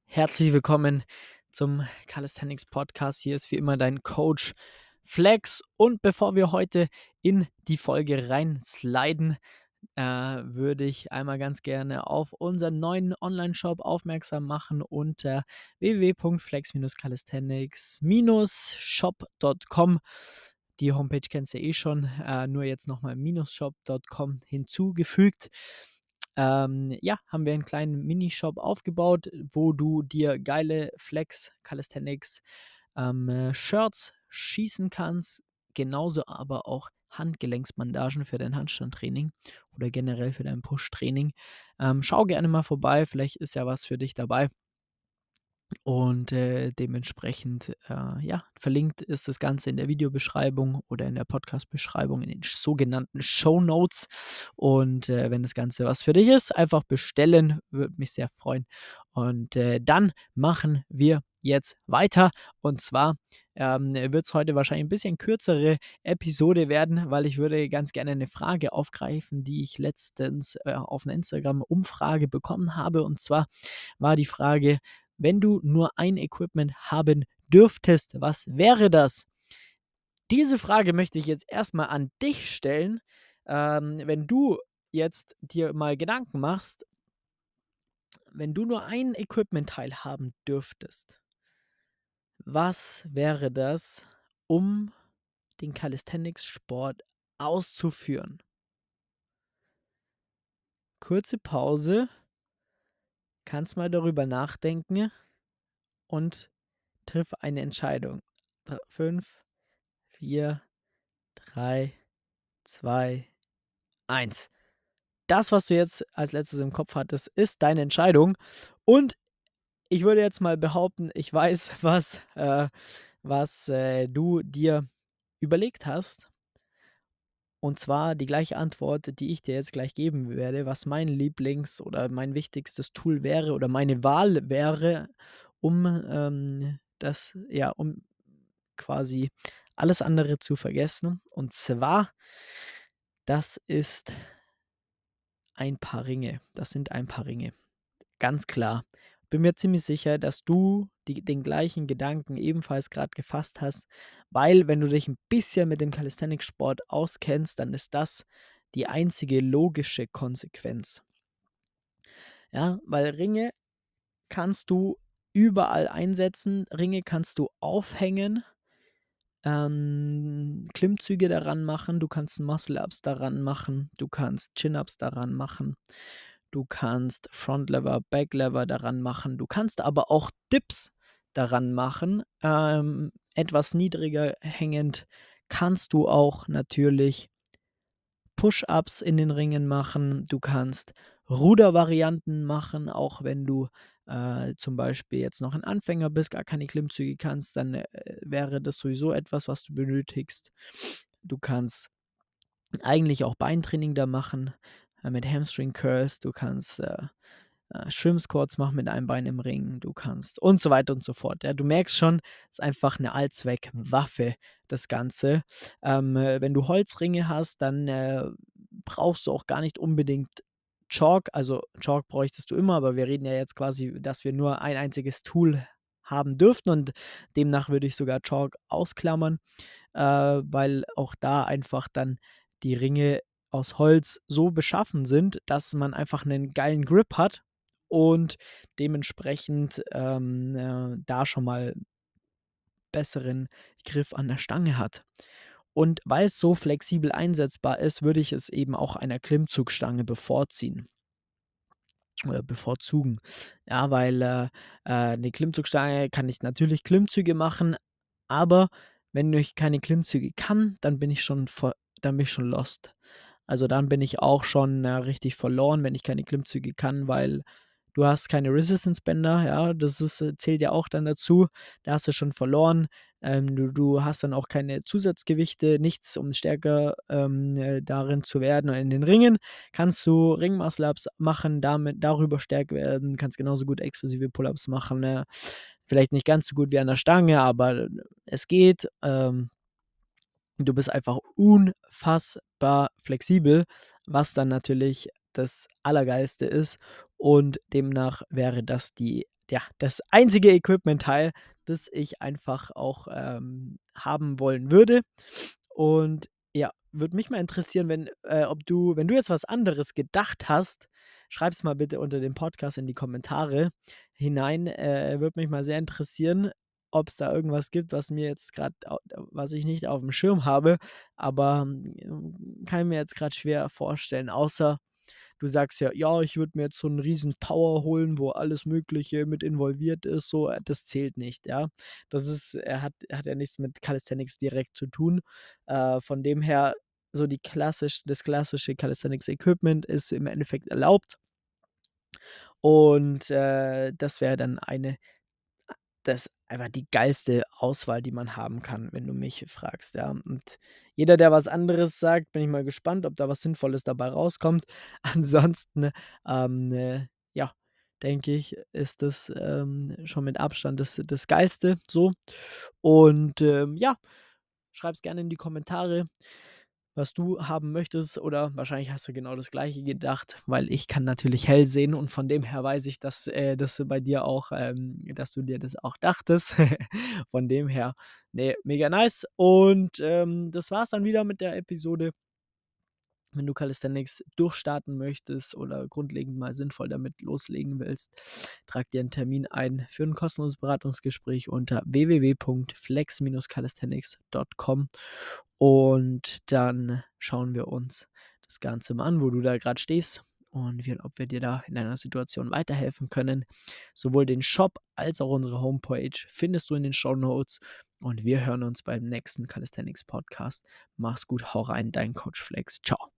Herzlich willkommen zum Calisthenics Podcast. Hier ist wie immer dein Coach Flex. Und bevor wir heute in die Folge reinsliden, würde ich einmal ganz gerne auf unseren neuen Online-Shop aufmerksam machen unter www.flex-calisthenics-shop.com. Die Homepage kennst du eh schon, nur jetzt nochmal -shop.com hinzugefügt. Ja, haben wir einen kleinen Minishop aufgebaut, wo du dir geile Flex Calisthenics Shirts schießen kannst, genauso aber auch Handgelenksbandagen für dein Handstandtraining oder generell für dein Push-Training. Schau gerne mal vorbei, vielleicht ist ja was für dich dabei. Und dementsprechend, ja, verlinkt ist das Ganze in der Videobeschreibung oder in der Podcast-Beschreibung in den sogenannten Shownotes. Und wenn das Ganze was für dich ist, einfach bestellen, würde mich sehr freuen. Und dann machen wir jetzt weiter. Und zwar wird es heute wahrscheinlich ein bisschen kürzere Episode werden, weil ich würde ganz gerne eine Frage aufgreifen, die ich letztens auf einer Instagram-Umfrage bekommen habe. Und zwar war die Frage: Wenn du nur ein Equipment haben dürftest, was wäre das? Diese Frage möchte ich jetzt erstmal an dich stellen. Wenn du jetzt dir mal Gedanken machst, wenn du nur ein Equipment-Teil haben dürftest, was wäre das, um den Calisthenics-Sport auszuführen? Kurze Pause, kannst mal darüber nachdenken und triff eine Entscheidung. 5, 4, 3, 2, 1. Das, was du jetzt als Letztes im Kopf hattest, ist deine Entscheidung. Und ich würde jetzt mal behaupten, ich weiß, was du dir überlegt hast. Und zwar die gleiche Antwort, die ich dir jetzt gleich geben werde, was mein Lieblings- oder mein wichtigstes Tool wäre oder meine Wahl wäre, um um quasi alles andere zu vergessen. Und zwar, das ist ein paar Ringe. Das sind ein paar Ringe. Ganz klar. Bin mir ziemlich sicher, dass du den gleichen Gedanken ebenfalls gerade gefasst hast, weil wenn du dich ein bisschen mit dem Calisthenics-Sport auskennst, dann ist das die einzige logische Konsequenz. Ja, weil Ringe kannst du überall einsetzen, Ringe kannst du aufhängen, Klimmzüge daran machen, du kannst Muscle-Ups daran machen, du kannst Chin-Ups daran machen, du kannst Front-Lever, Back-Lever daran machen, du kannst aber auch Dips daran machen. Etwas niedriger hängend kannst du auch natürlich Push-Ups in den Ringen machen. Du kannst Rudervarianten machen, auch wenn du zum Beispiel jetzt noch ein Anfänger bist, gar keine Klimmzüge kannst, dann wäre das sowieso etwas, was du benötigst. Du kannst eigentlich auch Beintraining da machen mit Hamstring Curls. Du kannst Shrimp Squats machen mit einem Bein im Ring. Du kannst und so weiter und so fort. Ja, du merkst schon, es ist einfach eine Allzweckwaffe, das Ganze. Wenn du Holzringe hast, dann brauchst du auch gar nicht unbedingt Chalk. Also Chalk bräuchtest du immer, aber wir reden ja jetzt quasi, dass wir nur ein einziges Tool haben dürften und demnach würde ich sogar Chalk ausklammern, weil auch da einfach dann die Ringe aus Holz so beschaffen sind, dass man einfach einen geilen Grip hat und dementsprechend da schon mal besseren Griff an der Stange hat. Und weil es so flexibel einsetzbar ist, würde ich es eben auch einer Klimmzugstange bevorziehen oder bevorzugen. Ja, weil 'ne Klimmzugstange kann ich natürlich Klimmzüge machen, aber wenn ich keine Klimmzüge kann, dann bin ich schon lost. Also, dann bin ich auch schon, richtig verloren, wenn ich keine Klimmzüge kann, weil du hast keine Resistance-Bänder, ja, das ist zählt ja auch dann dazu. Da hast du schon verloren. Du hast dann auch keine Zusatzgewichte, nichts, um stärker, darin zu werden. Und in den Ringen kannst du Ring-Muscle-Ups machen, damit darüber stärker werden, kannst genauso gut explosive Pull-Ups machen, vielleicht nicht ganz so gut wie an der Stange, aber es geht. Du bist einfach unfassbar flexibel, was dann natürlich das Allergeilste ist und demnach wäre das das einzige Equipment-Teil, das ich einfach auch, haben wollen würde. Und ja, würde mich mal interessieren, wenn du jetzt was anderes gedacht hast, schreib's mal bitte unter dem Podcast in die Kommentare hinein. Würde mich mal sehr interessieren, ob es da irgendwas gibt, was mir jetzt gerade, was ich nicht auf dem Schirm habe, aber, kann ich mir jetzt gerade schwer vorstellen, außer du sagst ja: „Ja, ich würde mir jetzt so 'n riesen Tower holen, wo alles Mögliche mit involviert ist“, so, das zählt nicht, ja. Hat ja nichts mit Calisthenics direkt zu tun. Von dem her, so das klassische Calisthenics Equipment ist im Endeffekt erlaubt und, das wäre dann das ist einfach die geilste Auswahl, die man haben kann, wenn du mich fragst, ja. Und jeder, der was anderes sagt, bin ich mal gespannt, ob da was Sinnvolles dabei rauskommt. Ansonsten, ja, denke ich, ist das, schon mit Abstand das Geilste so. Und, ja, schreib's gerne in die Kommentare, was du haben möchtest, oder wahrscheinlich hast du genau das Gleiche gedacht, weil ich kann natürlich hell sehen und von dem her weiß ich, dass du bei dir auch dass du dir das auch dachtest. Von dem her, ne, mega nice und, das war's dann wieder mit der Episode. Wenn du Calisthenics durchstarten möchtest oder grundlegend mal sinnvoll damit loslegen willst, trag dir einen Termin ein für ein kostenloses Beratungsgespräch unter www.flex-calisthenics.com und dann schauen wir uns das Ganze mal an, wo du da gerade stehst und ob wir dir da in deiner Situation weiterhelfen können. Sowohl den Shop als auch unsere Homepage findest du in den Shownotes und wir hören uns beim nächsten Calisthenics Podcast. Mach's gut, hau rein, dein Coach Flex. Ciao.